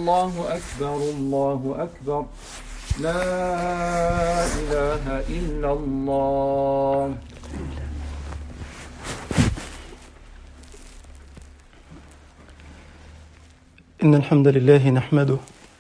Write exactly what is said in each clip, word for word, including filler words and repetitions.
الله أكبر الله أكبر لا إله إلا الله. إن الحمد لله نحمده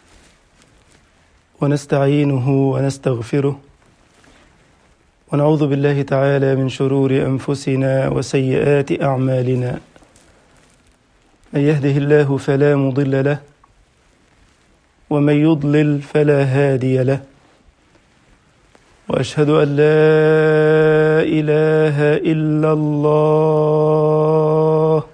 ونستعينه ونستغفره ونعوذ بالله تعالى من شرور أنفسنا وسيئات أعمالنا. من يهده الله فلا مضل له ومن يضلل فلا هادي له، وأشهد أن لا إله إلا الله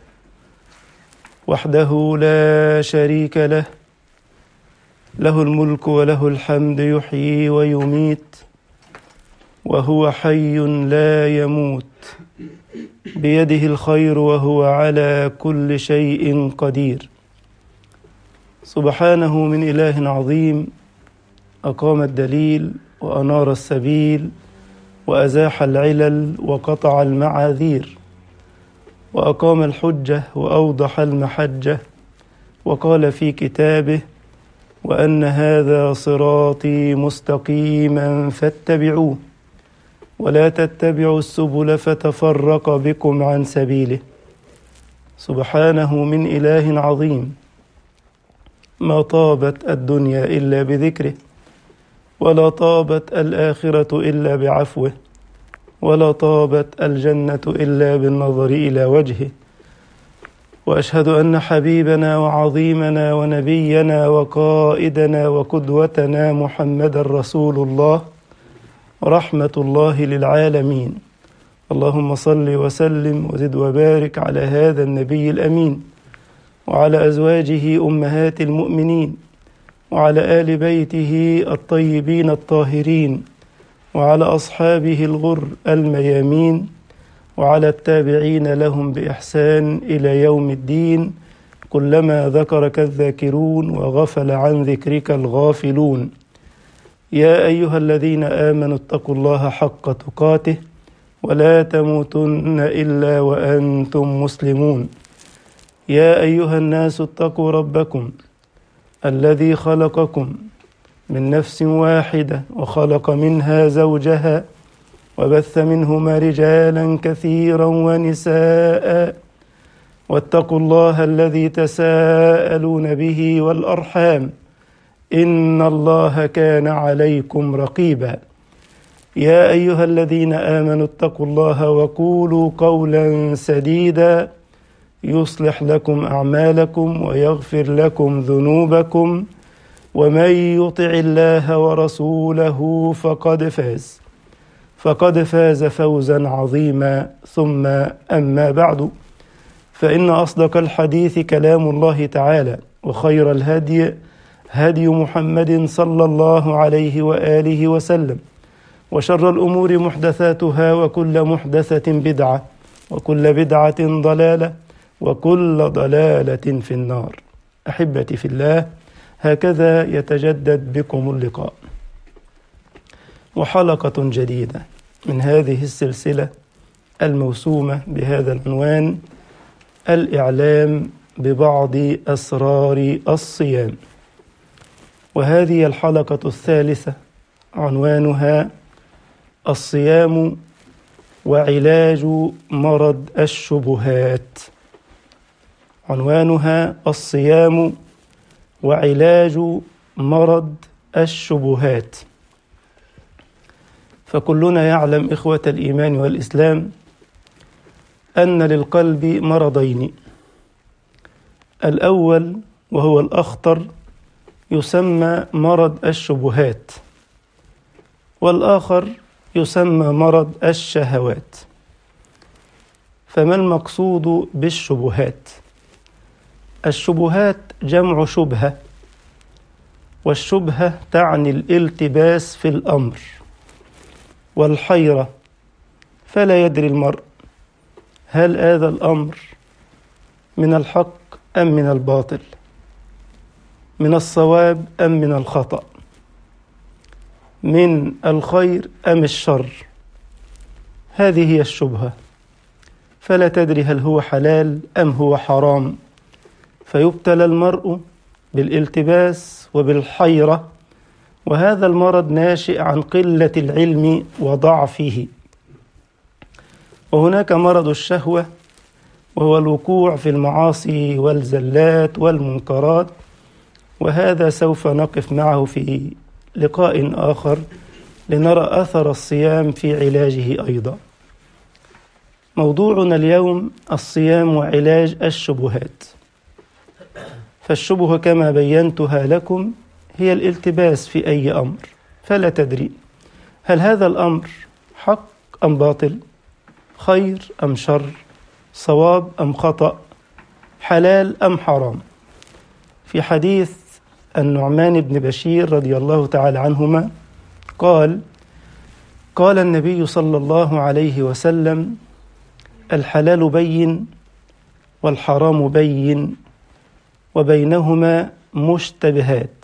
وحده لا شريك له، له الملك وله الحمد يحيي ويميت وهو حي لا يموت، بيده الخير وهو على كل شيء قدير. سبحانه من إله عظيم أقام الدليل وأنار السبيل وأزاح العلل وقطع المعاذير، وأقام الحجة وأوضح المحجة، وقال في كتابه: وأن هذا صراطي مستقيما فاتبعوه ولا تتبعوا السبل فتفرق بكم عن سبيله. سبحانه من إله عظيم ما طابت الدنيا إلا بذكره، ولا طابت الآخرة إلا بعفوه، ولا طابت الجنة إلا بالنظر إلى وجهه. وأشهد أن حبيبنا وعظيمنا ونبينا وقائدنا وقدوتنا محمد رسول الله رحمة الله للعالمين. اللهم صل وسلم وزد وبارك على هذا النبي الأمين، وعلى أزواجه أمهات المؤمنين، وعلى آل بيته الطيبين الطاهرين، وعلى أصحابه الغر الميامين، وعلى التابعين لهم بإحسان إلى يوم الدين. كلما ذكرك الذاكرون وغفل عن ذكرك الغافلون. يا أيها الذين آمنوا اتقوا الله حق تقاته ولا تموتن إلا وأنتم مسلمون. يا أيها الناس اتقوا ربكم الذي خلقكم من نفس واحدة وخلق منها زوجها وبث منهما رجالا كثيرا ونساء، واتقوا الله الذي تساءلون به والأرحام إن الله كان عليكم رقيبا. يا أيها الذين آمنوا اتقوا الله وقولوا قولا سديدا يصلح لكم أعمالكم ويغفر لكم ذنوبكم، ومن يطع الله ورسوله فقد فاز فقد فاز فوزا عظيما. ثم أما بعد، فإن أصدق الحديث كلام الله تعالى، وخير الهدي هدي محمد صلى الله عليه وآله وسلم، وشر الأمور محدثاتها، وكل محدثة بدعة، وكل بدعة ضلالة، وكل ضلالة في النار. أحبتي في الله، هكذا يتجدد بكم اللقاء وحلقة جديدة من هذه السلسلة الموسومة بهذا العنوان: الإعلام ببعض أسرار الصيام. وهذه الحلقة الثالثة، عنوانها: الصيام وعلاج مرض الشبهات. عنوانها: الصيام وعلاج مرض الشبهات. فكلنا يعلم إخوة الإيمان والإسلام أن للقلب مرضين: الأول وهو الأخطر يسمى مرض الشبهات، والآخر يسمى مرض الشهوات. فما المقصود بالشبهات؟ الشبهات جمع شبهة، والشبهة تعني الالتباس في الأمر والحيرة، فلا يدري المرء هل هذا الأمر من الحق أم من الباطل، من الصواب أم من الخطأ، من الخير أم الشر. هذه هي الشبهة، فلا تدري هل هو حلال أم هو حرام، فيبتلى المرء بالالتباس وبالحيرة، وهذا المرض ناشئ عن قلة العلم وضعفه. وهناك مرض الشهوة، وهو الوقوع في المعاصي والزلات والمنكرات، وهذا سوف نقف معه في لقاء آخر لنرى أثر الصيام في علاجه أيضا. موضوعنا اليوم الصيام وعلاج الشبهات. فالشبهة كما بينتها لكم هي الالتباس في أي أمر، فلا تدري هل هذا الأمر حق أم باطل، خير أم شر، صواب أم خطأ، حلال أم حرام. في حديث النعمان بن بشير رضي الله تعالى عنهما قال قال النبي صلى الله عليه وسلم: الحلال بين والحرام بين وبينهما مشتبهات،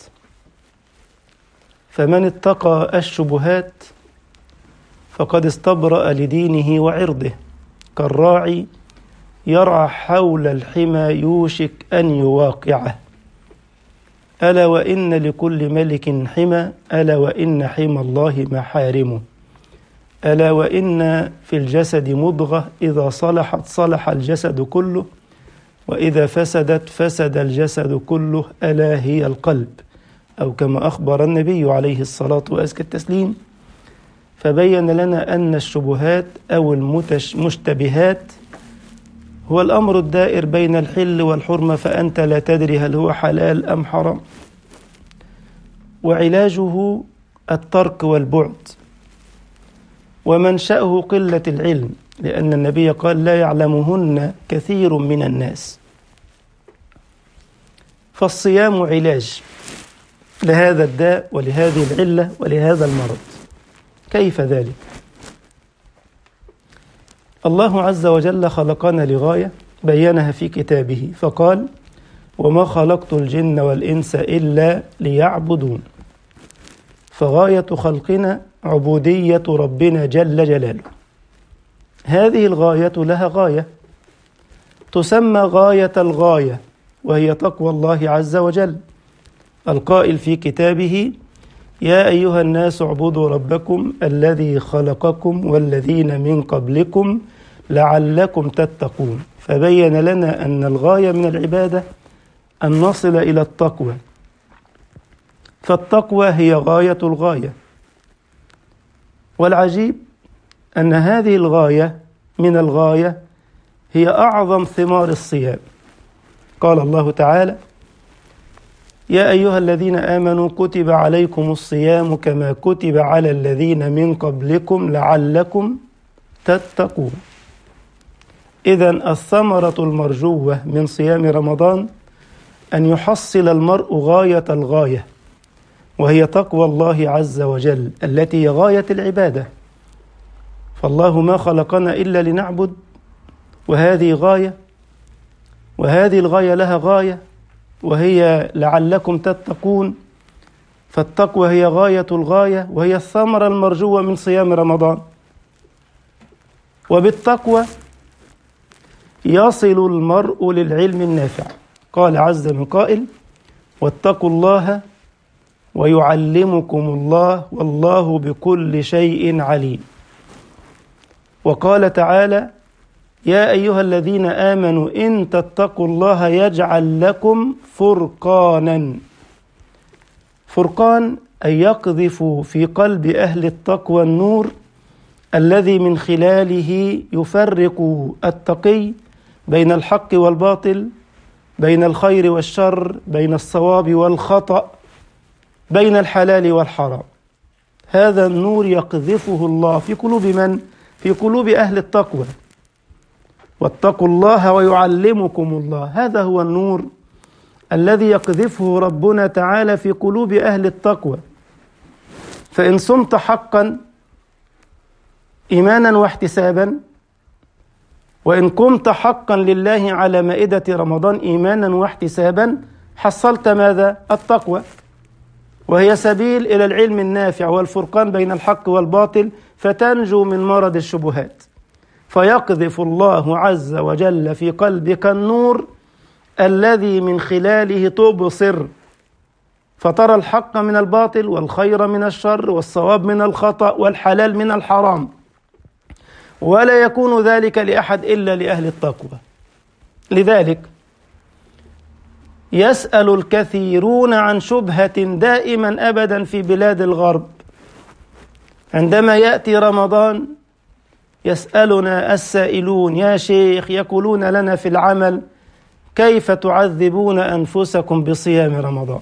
فمن اتقى الشبهات فقد استبرأ لدينه وعرضه، كالراعي يرعى حول الحمى يوشك أن يواقعه. ألا وإن لكل ملك حمى، ألا وإن حمى الله محارمه، ألا وإن في الجسد مضغة إذا صلحت صلح الجسد كله، وإذا فسدت فسد الجسد كله، ألا هي القلب، أو كما أخبر النبي عليه الصلاة وأزكى التسليم. فبين لنا أن الشبهات أو المشتبهات هو الأمر الدائر بين الحل والحرمة، فأنت لا تدري هل هو حلال أم حرام. وعلاجه الترك والبعد، ومنشأه قلة العلم، لأن النبي قال: لا يعلمهن كثير من الناس. فالصيام علاج لهذا الداء ولهذه العلة ولهذا المرض. كيف ذلك؟ الله عز وجل خلقنا لغاية بينها في كتابه، فقال: وما خلقت الجن والإنس إلا ليعبدون. فغاية خلقنا عبودية ربنا جل جلاله. هذه الغاية لها غاية تسمى غاية الغاية، وهي تقوى الله عز وجل، القائل في كتابه: يا أيها الناس اعبدوا ربكم الذي خلقكم والذين من قبلكم لعلكم تتقون. فبين لنا أن الغاية من العبادة أن نصل إلى التقوى، فالتقوى هي غاية الغاية. والعجيب أن هذه الغاية من الغاية هي أعظم ثمار الصيام. قال الله تعالى: يا أيها الذين آمنوا كتب عليكم الصيام كما كتب على الذين من قبلكم لعلكم تتقون. إذن الثمرة المرجوة من صيام رمضان أن يحصل المرء غاية الغاية، وهي تقوى الله عز وجل التي هي غاية العبادة. فالله ما خلقنا إلا لنعبد، وهذه غاية، وهذه الغاية لها غاية وهي لعلكم تتقون. فالتقوى هي غاية الغاية، وهي الثمرة المرجوة من صيام رمضان. وبالتقوى يصل المرء للعلم النافع. قال عز من قائل: واتقوا الله ويعلمكم الله والله بكل شيء عليم. وقال تعالى: يا أيها الذين آمنوا إن تتقوا الله يجعل لكم فرقانا. فرقان أي يقذف في قلب أهل التقوى النور الذي من خلاله يفرق التقي بين الحق والباطل، بين الخير والشر، بين الصواب والخطأ، بين الحلال والحرام. هذا النور يقذفه الله في قلوب من؟ في قلوب أهل التقوى. واتقوا الله ويعلمكم الله، هذا هو النور الذي يقذفه ربنا تعالى في قلوب أهل التقوى. فإن صمت حقا إيمانا واحتسابا، وإن قمت حقا لله على مائدة رمضان إيمانا واحتسابا، حصلت ماذا؟ التقوى، وهي سبيل إلى العلم النافع والفرقان بين الحق والباطل، فتنجو من مرض الشبهات. فيقذف الله عز وجل في قلبك النور الذي من خلاله تبصر فترى الحق من الباطل والخير من الشر والصواب من الخطأ والحلال من الحرام، ولا يكون ذلك لأحد إلا لأهل التقوى. لذلك يسأل الكثيرون عن شبهة دائما أبدا في بلاد الغرب. عندما يأتي رمضان يسألنا السائلون: يا شيخ، يقولون لنا في العمل: كيف تعذبون أنفسكم بصيام رمضان؟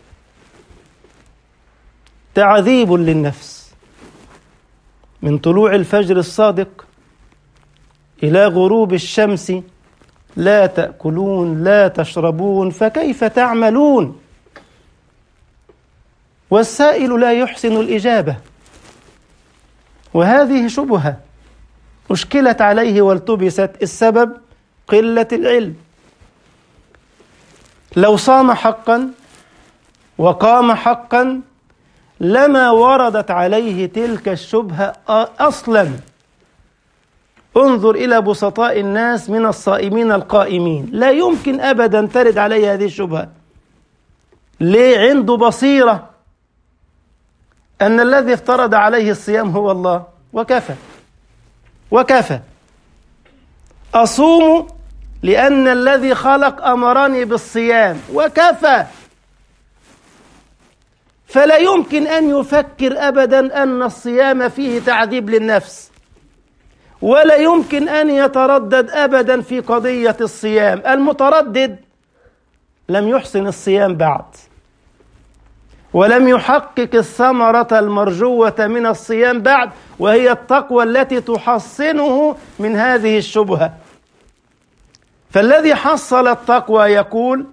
تعذيب للنفس من طلوع الفجر الصادق إلى غروب الشمس، لا تأكلون لا تشربون، فكيف تعملون؟ والسائل لا يحسن الإجابة، وهذه شبهة أشكلت عليه والتبست. السبب قلة العلم. لو صام حقا وقام حقا لما وردت عليه تلك الشبهة أصلا. انظر إلى بسطاء الناس من الصائمين القائمين، لا يمكن أبدا ترد عليه هذه الشبهة. ليه؟ عنده بصيرة أن الذي افترض عليه الصيام هو الله، وكفى وكفى. أصوم لأن الذي خلق أمرني بالصيام، وكفى. فلا يمكن أن يفكر أبدا أن الصيام فيه تعذيب للنفس، ولا يمكن أن يتردد أبدا في قضية الصيام. المتردد لم يحسن الصيام بعد، ولم يحقق الثمرة المرجوة من الصيام بعد، وهي التقوى التي تحصنه من هذه الشبهة. فالذي حصل التقوى يقول: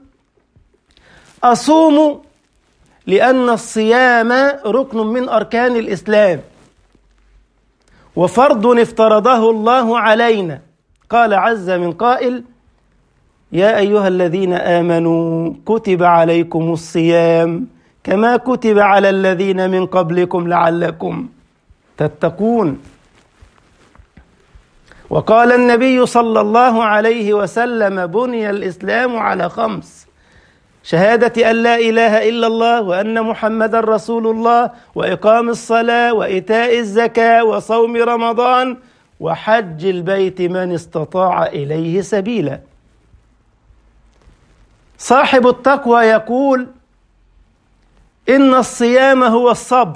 أصوم لأن الصيام ركن من أركان الإسلام وفرض افترضه الله علينا. قال عز من قائل: يا أيها الذين آمنوا كتب عليكم الصيام كما كتب على الذين من قبلكم لعلكم تتقون. وقال النبي صلى الله عليه وسلم: بني الإسلام على خمس: شهادة أن لا إله إلا الله وأن محمد رسول الله، وإقام الصلاة، وإيتاء الزكاة، وصوم رمضان، وحج البيت من استطاع إليه سبيلا. صاحب التقوى يقول: إن الصيام هو الصبر،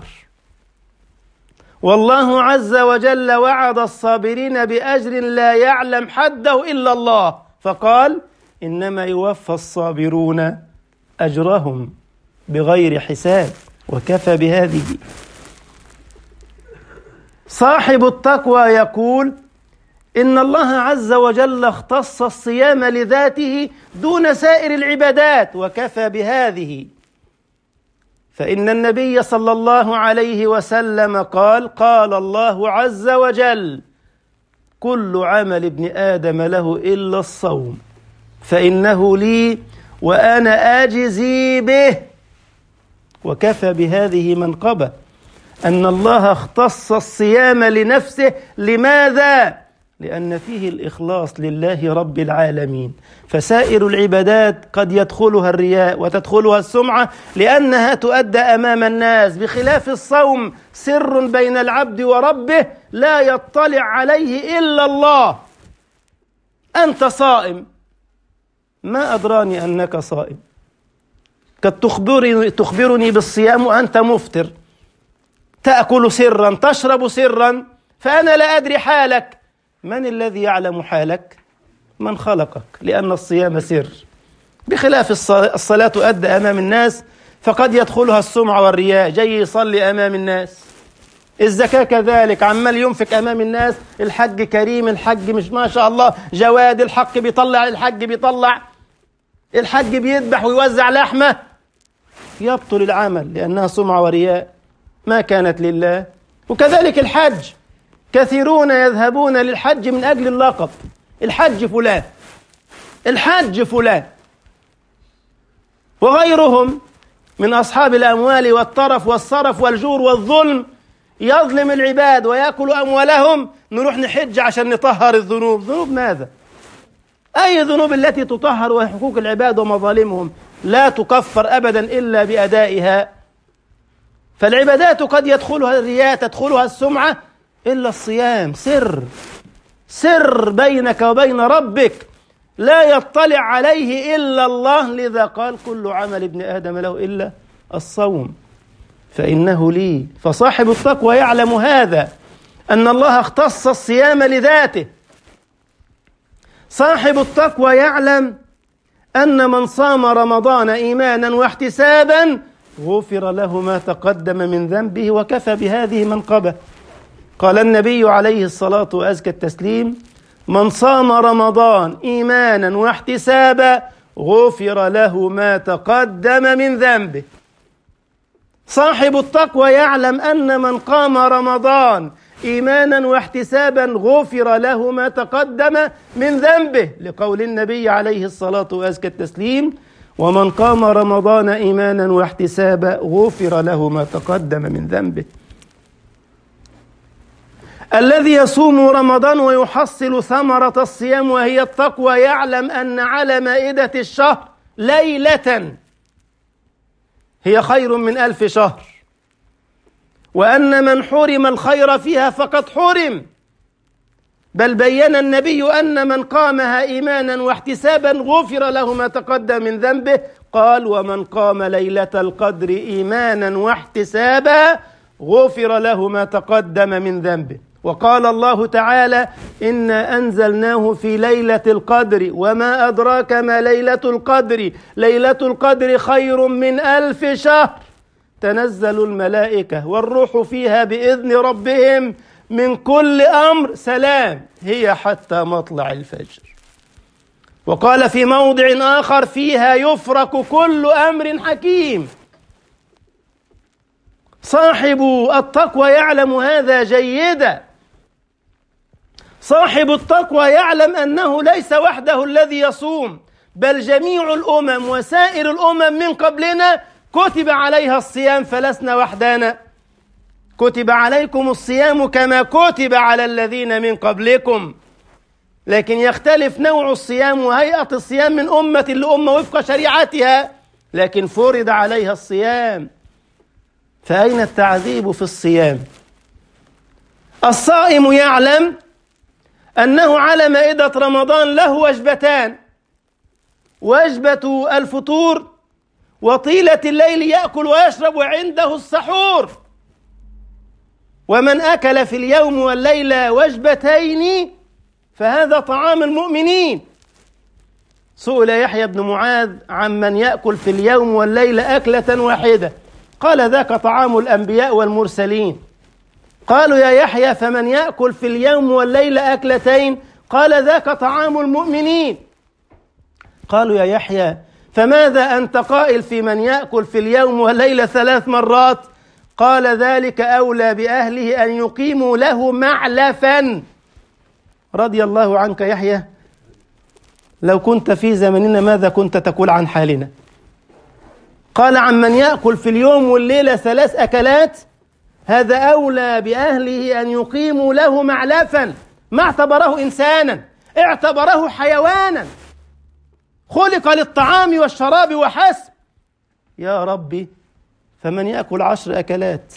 والله عز وجل وعد الصابرين بأجر لا يعلم حده إلا الله، فقال: إنما يوفى الصابرون أجرهم بغير حساب، وكفى بهذه. صاحب التقوى يقول: إن الله عز وجل اختص الصيام لذاته دون سائر العبادات، وكفى بهذه. فإن النبي صلى الله عليه وسلم قال: قال الله عز وجل: كل عمل ابن آدم له إلا الصوم فإنه لي وأنا آجزي به. وكفى بهذه منقبة أن الله اختص الصيام لنفسه. لماذا؟ لأن فيه الإخلاص لله رب العالمين. فسائر العبادات قد يدخلها الرياء وتدخلها السمعة لأنها تؤدى أمام الناس، بخلاف الصوم سر بين العبد وربه لا يطلع عليه إلا الله. أنت صائم، ما أدراني أنك صائم، قد تخبرني, تخبرني بالصيام وأنت مفطر، تأكل سرا تشرب سرا، فأنا لا أدري حالك. من الذي يعلم حالك؟ من خلقك، لأن الصيام سر، بخلاف الصلاة تؤدى أمام الناس فقد يدخلها السمعة والرياء، جاي يصلي أمام الناس. الزكاة كذلك، عمال ينفق أمام الناس، الحج كريم، الحج مش ما شاء الله جواد، الحق بيطلع، الحج بيطلع، الحج بيذبح ويوزع لحمة، يبطل العمل لأنها سمعة ورياء، ما كانت لله. وكذلك الحج، كثيرون يذهبون للحج من أجل اللقب، الحج فلان، الحج فلان، وغيرهم من أصحاب الأموال والطرف والصرف والجور والظلم يظلم العباد ويأكل أموالهم. نروح نحج عشان نطهر الذنوب. ذنوب ماذا؟ أي ذنوب التي تطهر وحقوق العباد ومظالمهم؟ لا تكفر أبدا إلا بأدائها. فالعبادات قد يدخلها الرياء، تدخلها السمعة، إلا الصيام سر سر بينك وبين ربك لا يطلع عليه إلا الله. لذا قال كل عمل ابن آدم له إلا الصوم فإنه لي. فصاحب التقوى يعلم هذا، أن الله اختص الصيام لذاته. صاحب التقوى يعلم أن من صام رمضان إيمانا واحتسابا غفر له ما تقدم من ذنبه وكفى بهذه منقبة. قال النبي عليه الصلاة وأزكى التسليم: من صام رمضان إيمانا واحتسابا غفر له ما تقدم من ذنبه. صاحب التقوى يعلم أن من قام رمضان إيمانا واحتسابا غفر له ما تقدم من ذنبه، لقول النبي عليه الصلاة وأزكى التسليم: ومن قام رمضان إيمانا واحتسابا غفر له ما تقدم من ذنبه. الذي يصوم رمضان ويحصل ثمرة الصيام وهي التقوى يعلم أن على مائدة الشهر ليلة هي خير من ألف شهر، وأن من حرم الخير فيها فقد حرم. بل بين النبي أن من قامها إيمانا واحتسابا غفر له ما تقدم من ذنبه. قال: ومن قام ليلة القدر إيمانا واحتسابا غفر له ما تقدم من ذنبه. وقال الله تعالى: إنا أنزلناه في ليلة القدر وما أدراك ما ليلة القدر ليلة القدر خير من ألف شهر تنزل الملائكة والروح فيها بإذن ربهم من كل أمر سلام هي حتى مطلع الفجر. وقال في موضع آخر: فيها يفرق كل أمر حكيم. صاحب التقوى يعلم هذا جيدا. صاحب التقوى يعلم أنه ليس وحده الذي يصوم، بل جميع الأمم وسائر الأمم من قبلنا كتب عليها الصيام فلسنا وحدنا. كتب عليكم الصيام كما كتب على الذين من قبلكم، لكن يختلف نوع الصيام وهيئة الصيام من أمة لأمة وفق شريعتها، لكن فرض عليها الصيام. فأين التعذيب في الصيام؟ الصائم يعلم أنه على مائدة رمضان له وجبتان: وجبة الفطور وطيلة الليل يأكل ويشرب وعنده السحور. ومن أكل في اليوم والليلة وجبتين فهذا طعام المؤمنين. سئل يحيى بن معاذ عمن يأكل في اليوم والليلة أكلة واحدة، قال: ذاك طعام الأنبياء والمرسلين. قالوا: يا يحيى فمن يأكل في اليوم والليلة أكلتين؟ قال: ذاك طعام المؤمنين. قالوا: يا يحيى فماذا أنت قائل في من يأكل في اليوم والليلة ثلاث مرات؟ قال: ذلك أولى بأهله أن يقيموا له معلفا. رضي الله عنك يحيى، لو كنت في زمننا ماذا كنت تقول عن حالنا؟ قال: عمن يأكل في اليوم والليلة ثلاث أكلات هذا أولى بأهله أن يقيموا له معلفا. ما اعتبره إنسانا، اعتبره حيوانا خلق للطعام والشراب وحسب. يا ربي فمن يأكل عشر أكلات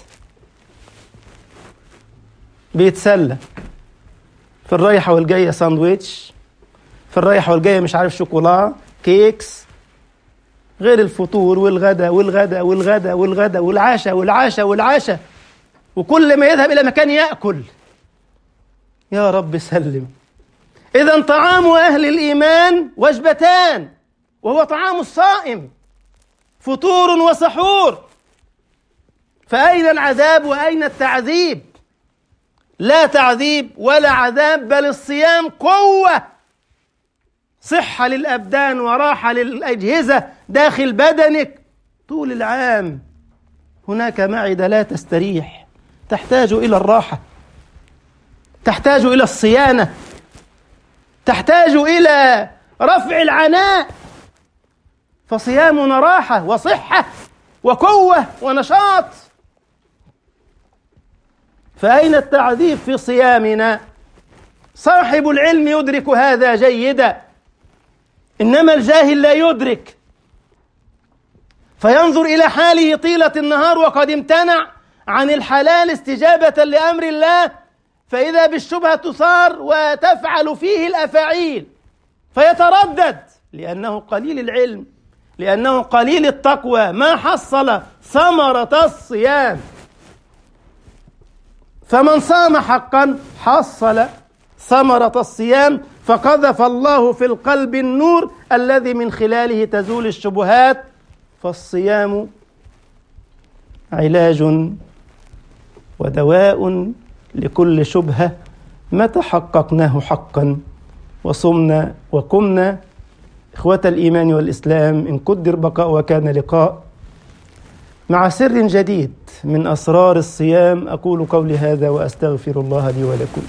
بيتسلى في الرايحة والجاية ساندويتش، في الرايحة والجاية مش عارف شوكولا كيكس، غير الفطور والغدا والغدا والغدا والغدا والعشاء والعشاء والعشاء، وكل ما يذهب إلى مكان يأكل. يا رب سلم. إذن طعام أهل الإيمان وجبتان، وهو طعام الصائم فطور وسحور. فأين العذاب وأين التعذيب؟ لا تعذيب ولا عذاب، بل الصيام قوة، صحة للأبدان وراحة للأجهزة داخل بدنك طول العام. هناك معدة لا تستريح، تحتاج إلى الراحة، تحتاج إلى الصيانة، تحتاج إلى رفع العناء. فصيامنا راحة وصحة وقوة ونشاط. فأين التعذيب في صيامنا؟ صاحب العلم يدرك هذا جيدا، إنما الجاهل لا يدرك. فينظر إلى حاله طيلة النهار وقد امتنع عن الحلال استجابة لأمر الله، فإذا بالشبهة تثار وتفعل فيه الأفاعيل فيتردد لأنه قليل العلم، لأنه قليل التقوى، ما حصل ثمرة الصيام. فمن صام حقا حصل ثمرة الصيام، فقذف الله في القلب النور الذي من خلاله تزول الشبهات. فالصيام علاج ودواء لكل شبهة متى حققناه حقا وصمنا وقمنا. إخوة الإيمان والإسلام، إن قدر بقاء وكان لقاء مع سر جديد من أسرار الصيام. أقول قولي هذا وأستغفر الله لي ولكم.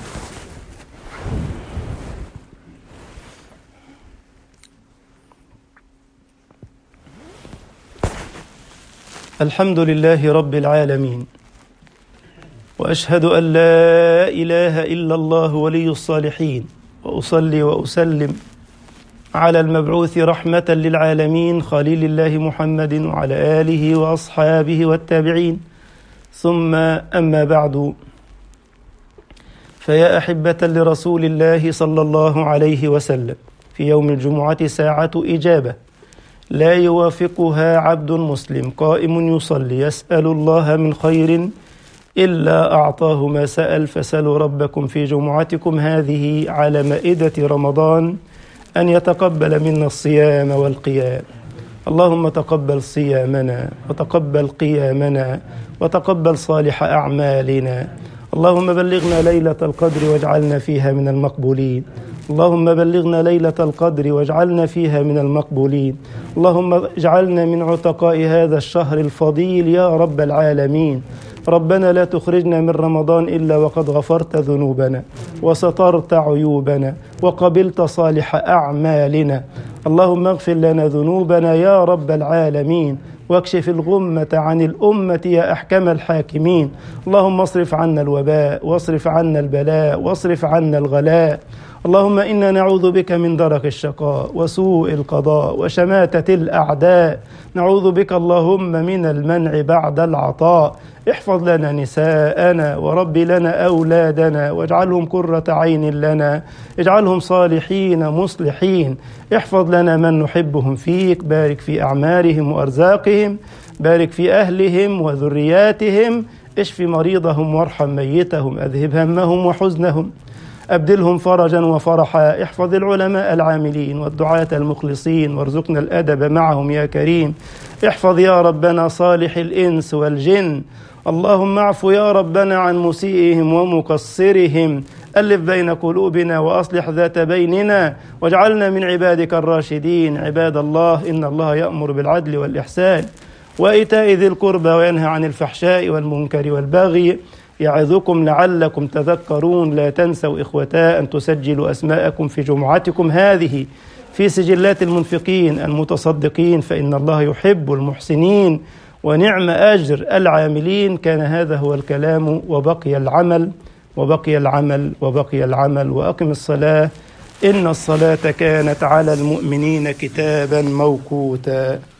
الحمد لله رب العالمين، وأشهد أن لا إله إلا الله ولي الصالحين، وأصلي وأسلم على المبعوث رحمة للعالمين خليل الله محمد وعلى آله وأصحابه والتابعين، ثم أما بعد، فيا أحبة لرسول الله صلى الله عليه وسلم، في يوم الجمعة ساعة إجابة لا يوافقها عبد مسلم قائم يصلي يسأل الله من خير إلا أعطاه ما سأل. فسألوا ربكم في جمعتكم هذه على مائدة رمضان أن يتقبل منا الصيام والقيام. اللهم تقبل صيامنا وتقبل قيامنا وتقبل صالح أعمالنا. اللهم بلغنا ليلة القدر واجعلنا فيها من المقبولين. اللهم بلغنا ليلة القدر واجعلنا فيها من المقبولين. اللهم اجعلنا من عتقاء هذا الشهر الفضيل يا رب العالمين. ربنا لا تخرجنا من رمضان إلا وقد غفرت ذنوبنا وسترت عيوبنا وقبلت صالح أعمالنا. اللهم اغفر لنا ذنوبنا يا رب العالمين، واكشف الغمة عن الأمة يا أحكم الحاكمين. اللهم اصرف عنا الوباء واصرف عنا البلاء واصرف عنا الغلاء. اللهم إنا نعوذ بك من درك الشقاء وسوء القضاء وشماتة الأعداء. نعوذ بك اللهم من المنع بعد العطاء. احفظ لنا نساءنا ورب لنا أولادنا واجعلهم قرة عين لنا، اجعلهم صالحين مصلحين. احفظ لنا من نحبهم فيك، بارك في أعمارهم وأرزاقهم، بارك في أهلهم وذرياتهم، اشف مريضهم وارحم ميتهم، أذهب همهم وحزنهم، أبدلهم فرجا وفرحا. احفظ العلماء العاملين والدعاة المخلصين وارزقنا الأدب معهم يا كريم. احفظ يا ربنا صالح الإنس والجن. اللهم اعف يا ربنا عن مسيئهم ومقصرهم. ألف بين قلوبنا وأصلح ذات بيننا واجعلنا من عبادك الراشدين. عباد الله، إن الله يأمر بالعدل والإحسان وإيتاء ذي القربى وينهى عن الفحشاء والمنكر والبغي، يعظكم لعلكم تذكرون. لا تنسوا إخوتا أن تسجلوا أسماءكم في جمعتكم هذه في سجلات المنفقين المتصدقين، فإن الله يحب المحسنين ونعم أجر العاملين. كان هذا هو الكلام، وبقي العمل وبقي العمل وبقي العمل. وأقم الصلاة، إن الصلاة كانت على المؤمنين كتابا موقوتا.